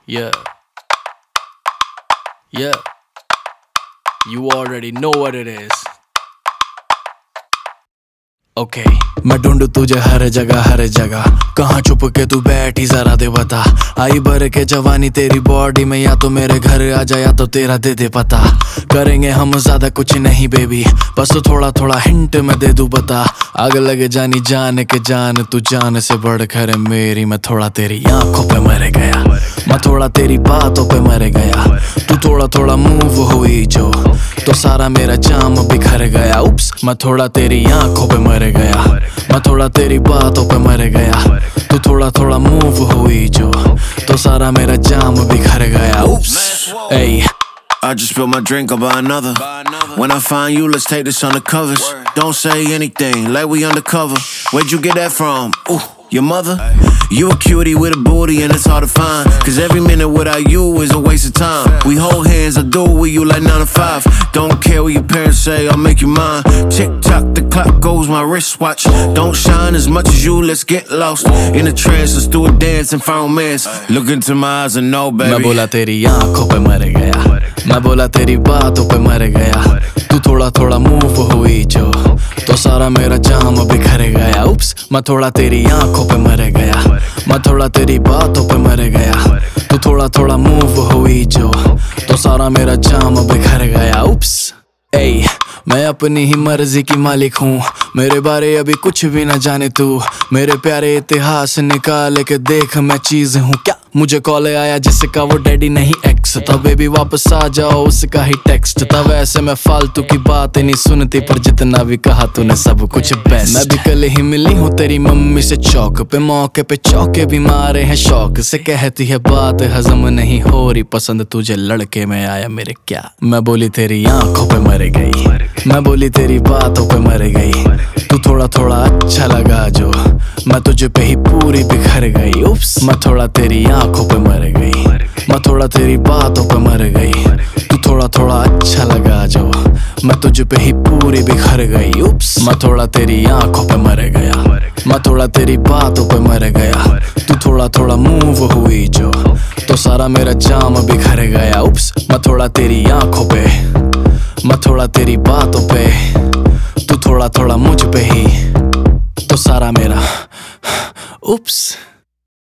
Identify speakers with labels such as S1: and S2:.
S1: Yeah, yeah, you already know what it is. Okay. मैं ढूंढू तुझे हर जगह कहाँ छुप के तू बैठी जरा दे बता। आई भर के जवानी तेरी बॉडी में, या तो मेरे घर आ जा या तो तेरा दे दे पता। करेंगे हम ज्यादा कुछ नहीं बेबी, बस तो थोड़ा थोड़ा हिंट मैं दे दूं बता। आग लगे जानी जान के जान, तू जान से बढ़कर है मेरी। मैं थोड़ा तेरी आंखों पे मर गया, मैं थोड़ा तेरी बातों पे मर गया। तू थोड़ा थोड़ा मूव हुई जो, तो सारा मेरा जाम बिखर गया। उप्स, मैं थोड़ा तेरी आंखों पे मर गया, मैं थोड़ा तेरी बातों पे मर गया। तू थोड़ा थोड़ा मूव हुई जो, तो सारा मेरा जाम बिखर गया। उप्स, hey.
S2: I just spilled my drink on by another. When I find you, let's take this on the covers. Don't say anything, like we undercover. Where'd you get that from? Ooh, your mother? You a cutie with a booty and it's hard to find, cause every minute without you is a waste of time. We hold hands, I do it with you like 9 to 5. Don't care what your parents say, I'll make you mine. Tick tock, the clock goes, my wristwatch don't shine as much as you, let's get lost in a trance. Let's do a dance and find romance. Look into my eyes and know, baby.
S1: मैं बोला तेरी आंखों पे मर गया, मैं बोला तेरी बातों पे मर गया। तू थोड़ा थोड़ा मूव हुई जो, तो सारा मेरा जाम बिखर गया। उप्स, मैं थोड़ा तेरी आंखों पे मर गया, मैं थोड़ा तेरी बातों पे मर गया। तू थोड़ा थोड़ा मूव हुई जो, तो सारा मेरा जाम बिखर गया। उप्स, ए मैं अपनी ही मर्जी की मालिक हूँ, मेरे बारे अभी कुछ भी न जाने तू। मेरे प्यारे इतिहास निकाल के देख, मैं चीज हूँ क्या। मुझे कॉल आया जिसका वो डैडी नहीं एक्स था, बेबी वापस आ जाओ उसका ही टेक्स्ट था। वैसे मैं फालतू की बातें नहीं सुनती, पर जितना भी कहा तूने सब कुछ बेस्ट। मैं भी कल ही मिली हूँ तेरी मम्मी से चौक पे, मौके पे चौके भी मारे हैं शौक से। कहती है बात हजम नहीं हो रही, पसंद तुझे लड़के में आया मेरे क्या। मैं बोली तेरी आंखों पे मर गई, मैं बोली तेरी बातों पे मर गई। तू थोड़ा थोड़ा अच्छा लगा जो, मैं तुझे पे ही पूरी बिखर गई। उप्स, मैं थोड़ा तेरी आंखों पे मर गई, मैं थोड़ा तेरी बातों पे मर गई। तू थोड़ा थोड़ा अच्छा लगा जो, मैं तुझे पे ही पूरी बिखर गई। उप्स, मैं थोड़ा तेरी आंखों पे मर गया, मैं थोड़ा तेरी बातों पे मर गया। तू थोड़ा थोड़ा मूव हुई जो, तो सारा मेरा जाम बिखर गया। उप्स, मैं थोड़ा तेरी आंखों पे, मैं थोड़ा तेरी बातों पे, तू थोड़ा थोड़ा मुझ पे ही, तो सारा मेरा उप्स।